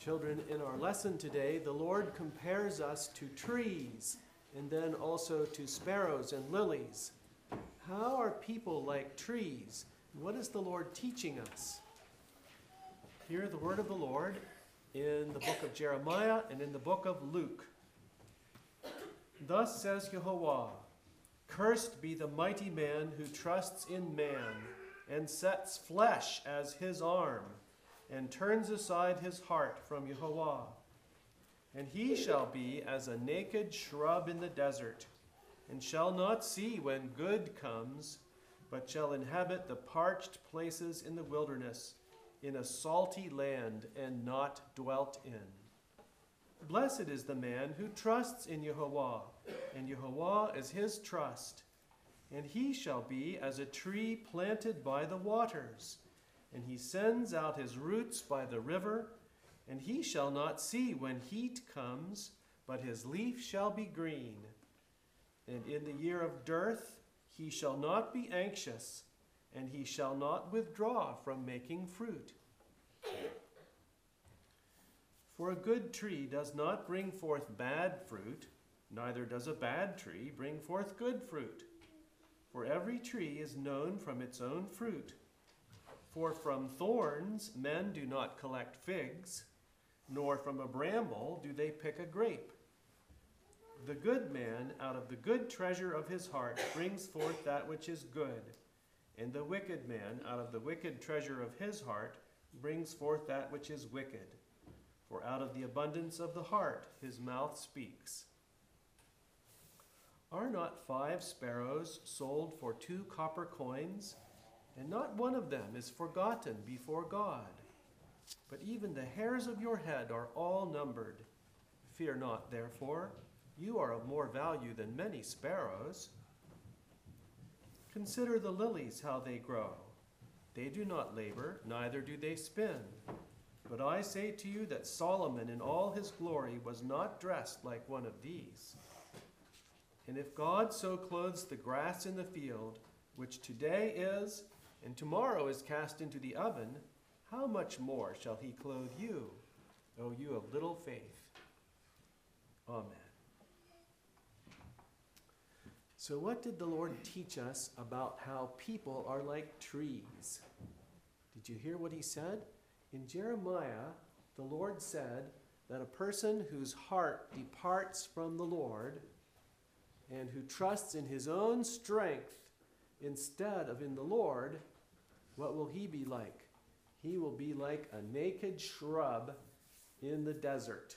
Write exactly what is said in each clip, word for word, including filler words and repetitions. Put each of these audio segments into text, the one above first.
Children, in our lesson today, the Lord compares us to trees and then also to sparrows and lilies. How are people like trees? What is the Lord teaching us? Hear the word of the Lord in the book of Jeremiah and in the book of Luke. Thus says Yehovah, cursed be the mighty man who trusts in man and sets flesh as his arm and turns aside his heart from Yehovah. And he shall be as a naked shrub in the desert, and shall not see when good comes, but shall inhabit the parched places in the wilderness, in a salty land, and not dwelt in. Blessed is the man who trusts in Yehovah, and Yehovah is his trust. And he shall be as a tree planted by the waters, and he sends out his roots by the river, and he shall not see when heat comes, but his leaf shall be green. And in the year of dearth he shall not be anxious, and he shall not withdraw from making fruit. For a good tree does not bring forth bad fruit, neither does a bad tree bring forth good fruit. For every tree is known from its own fruit. For from thorns men do not collect figs, nor from a bramble do they pick a grape. The good man out of the good treasure of his heart brings forth that which is good, and the wicked man out of the wicked treasure of his heart brings forth that which is wicked. For out of the abundance of the heart his mouth speaks. Are not five sparrows sold for two copper coins? And not one of them is forgotten before God. But even the hairs of your head are all numbered. Fear not, therefore, you are of more value than many sparrows. Consider the lilies, how they grow. They do not labor, neither do they spin. But I say to you that Solomon in all his glory was not dressed like one of these. And if God so clothes the grass in the field, which today is, and tomorrow is cast into the oven, how much more shall he clothe you, O you of little faith? Amen. So what did the Lord teach us about how people are like trees? Did you hear what he said? In Jeremiah, the Lord said that a person whose heart departs from the Lord and who trusts in his own strength instead of in the Lord, what will he be like? He will be like a naked shrub in the desert.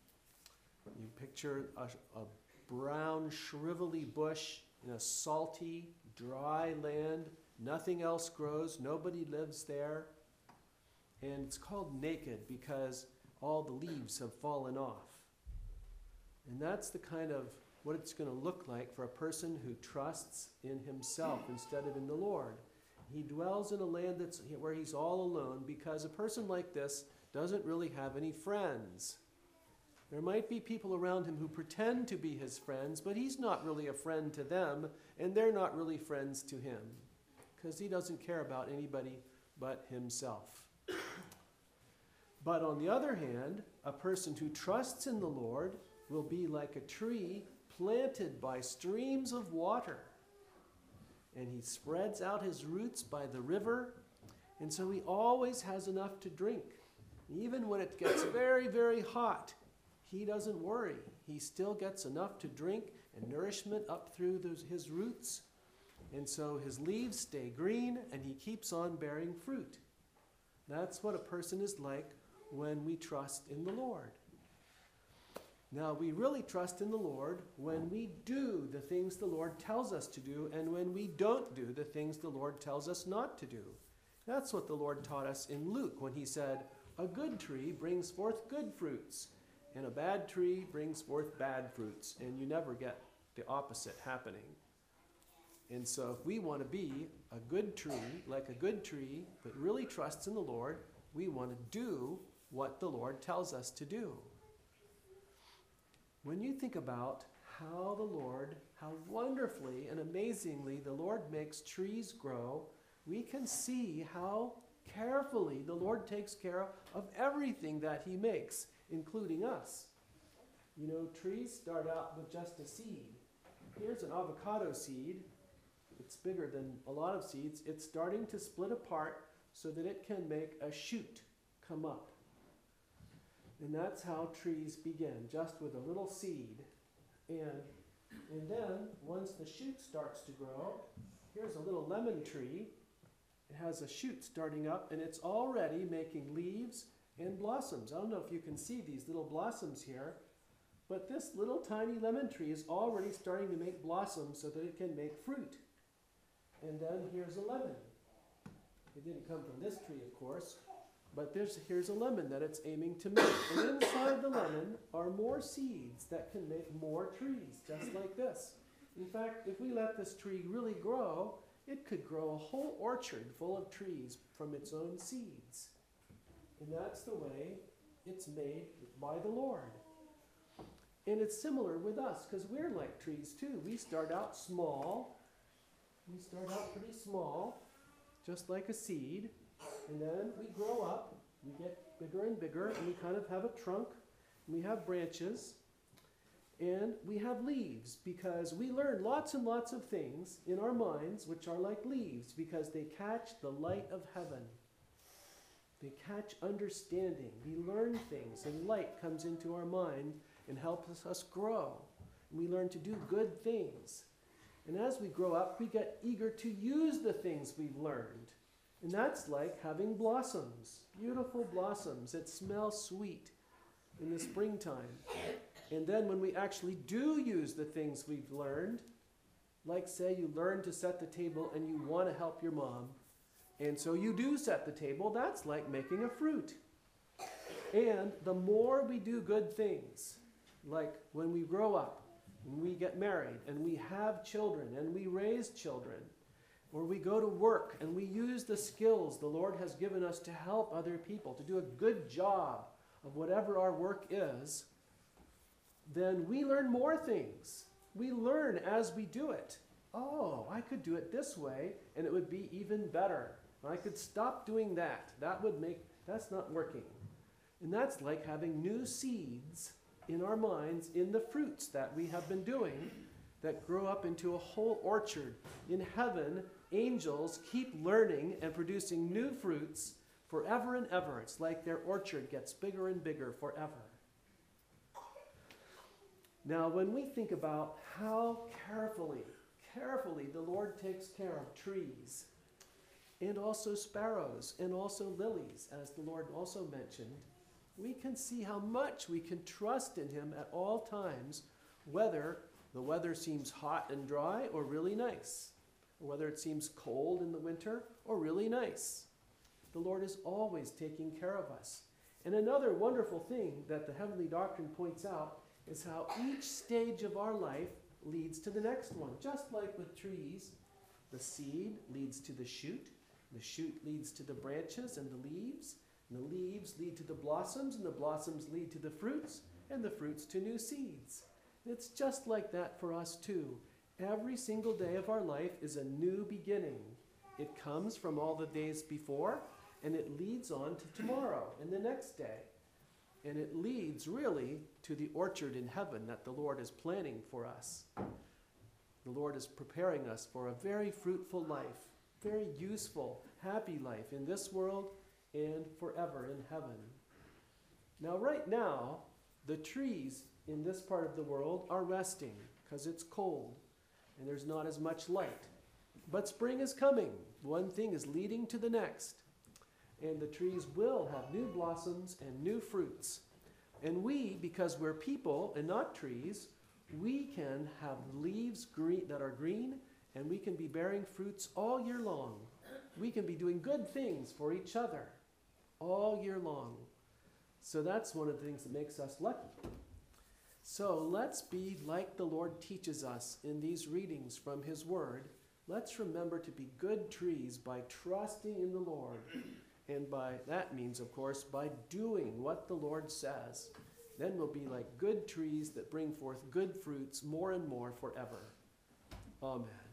You picture a, a brown, shrivelly bush in a salty, dry land. Nothing else grows. Nobody lives there. And it's called naked because all the leaves have fallen off. And that's the kind of what it's going to look like for a person who trusts in himself instead of in the Lord. He dwells in a land that's where he's all alone because a person like this doesn't really have any friends. There might be people around him who pretend to be his friends, but he's not really a friend to them, and they're not really friends to him because he doesn't care about anybody but himself. But on the other hand, a person who trusts in the Lord will be like a tree planted by streams of water. And he spreads out his roots by the river, and so he always has enough to drink. Even when it gets very, very hot, he doesn't worry. He still gets enough to drink and nourishment up through those, his roots. And so his leaves stay green, and he keeps on bearing fruit. That's what a person is like when we trust in the Lord. Now, we really trust in the Lord when we do the things the Lord tells us to do and when we don't do the things the Lord tells us not to do. That's what the Lord taught us in Luke when he said, a good tree brings forth good fruits, and a bad tree brings forth bad fruits, and you never get the opposite happening. And so if we want to be a good tree, like a good tree, that really trusts in the Lord, we want to do what the Lord tells us to do. When you think about how the Lord, how wonderfully and amazingly the Lord makes trees grow, we can see how carefully. The Lord takes care of everything that he makes, including us. You know, trees start out with just a seed. Here's an avocado seed. It's bigger than a lot of seeds. It's starting to split apart so that it can make a shoot come up. And that's how trees begin, just with a little seed. And, and then, once the shoot starts to grow, here's a little lemon tree. It has a shoot starting up, and it's already making leaves and blossoms. I don't know if you can see these little blossoms here, but this little tiny lemon tree is already starting to make blossoms so that it can make fruit. And then here's a lemon. It didn't come from this tree, of course, but there's, here's a lemon that it's aiming to make. And inside the lemon are more seeds that can make more trees, just like this. In fact, if we let this tree really grow, it could grow a whole orchard full of trees from its own seeds. And that's the way it's made by the Lord. And it's similar with us, because we're like trees too. We start out small. We start out pretty small, just like a seed. And then we grow up. We get bigger and bigger, and we kind of have a trunk. And we have branches. And we have leaves, because we learn lots and lots of things in our minds, which are like leaves, because they catch the light of heaven. They catch understanding. We learn things, and light comes into our mind and helps us grow. And we learn to do good things. And as we grow up, we get eager to use the things we've learned. And that's like having blossoms, beautiful blossoms that smell sweet in the springtime. And then when we actually do use the things we've learned, like say you learn to set the table and you want to help your mom, and so you do set the table, that's like making a fruit. And the more we do good things, like when we grow up, and we get married, and we have children, and we raise children, or we go to work, and we use the skills the Lord has given us to help other people, to do a good job of whatever our work is, then we learn more things. We learn as we do it. Oh, I could do it this way, and it would be even better. I could stop doing that. That would make, that's not working. And that's like having new seeds in our minds in the fruits that we have been doing that grow up into a whole orchard. In heaven, angels keep learning and producing new fruits forever and ever. It's like their orchard gets bigger and bigger forever. Now, when we think about how carefully, carefully the Lord takes care of trees, and also sparrows, and also lilies, as the Lord also mentioned, we can see how much we can trust in him at all times, whether the weather seems hot and dry or really nice, or whether it seems cold in the winter or really nice. The Lord is always taking care of us. And another wonderful thing that the Heavenly Doctrine points out is how each stage of our life leads to the next one. Just like with trees, the seed leads to the shoot, the shoot leads to the branches and the leaves, and the leaves lead to the blossoms, and the blossoms lead to the fruits, and the fruits to new seeds. And it's just like that for us too. Every single day of our life is a new beginning. It comes from all the days before, and it leads on to tomorrow and the next day. And it leads really to the orchard in heaven that the Lord is planning for us. The Lord is preparing us for a very fruitful life, very useful, happy life in this world and forever in heaven. Now, right now, the trees in this part of the world are resting because it's cold and there's not as much light. But spring is coming. One thing is leading to the next. And the trees will have new blossoms and new fruits. And we, because we're people and not trees, we can have leaves green, that are green, and we can be bearing fruits all year long. We can be doing good things for each other all year long. So that's one of the things that makes us lucky. So let's be like the Lord teaches us in these readings from his word. Let's remember to be good trees by trusting in the Lord. And by that means, of course, by doing what the Lord says. Then we'll be like good trees that bring forth good fruits more and more forever. Amen.